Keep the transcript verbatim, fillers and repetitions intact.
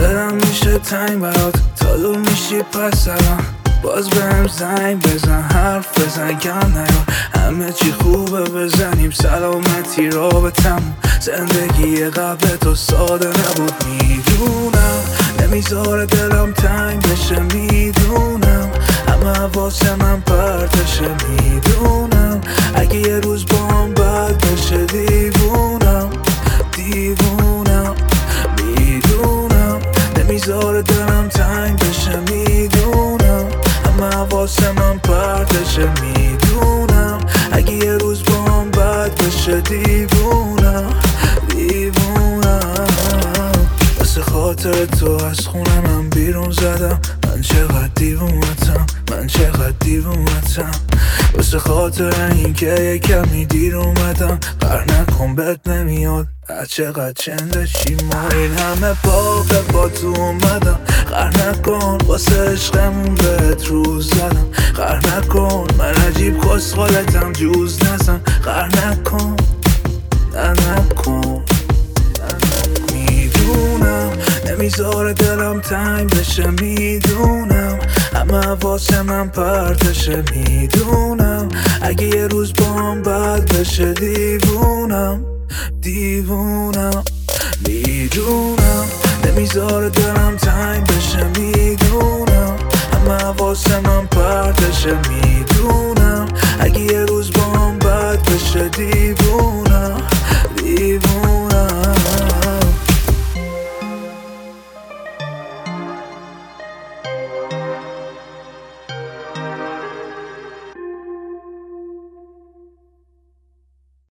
دلم میشه تنگ برات، تا دور میشی پس الان باز بهم زنگ بزن، حرف بزن کم نیار، همه چی خوبه بزنیم سلامتی رابطمون. زندگی قبل تو ساده نبود میدونم، نمیذاره دلم تنگ بشه میدونم، همه واسه من پرتشه میدونم، اگه یه روز با هم بد بشه دیوونم دیوونم میدونم، نمیذاره دلم تنگ بشه میدونم، همه واسه من پرتشه میدونم، اگه یه روز با هم بد بشه دیوونم دیوونم. واسه خاطر تو از خونه من بیرون زدم، من چقدر دیوونتم من چقدر دیوونتم، واسه خاطر این که یه کمی دیر اومدم، قهر نکن بد نمیاد هر چقدر چندشی ما این همه باقه با تو اومدم، قهر نکن واسه عشقمون بهت روز زدم، قهر نکن من عجیب خسخالتم جوز نزن، قهر نکن نه نکن میدونم، نمیذاره دلم تنگ بشه میدونم، همه واسه من پرتشه میدونم، اگه یه روز با هم بد بشه دیوونم دیوونم میدونم، نمیذاره دلم تنگ بشه میدونم، همه واسه من پرتشه میدونم، اگه یه روز با هم بد بشه دیوونم دیوونم.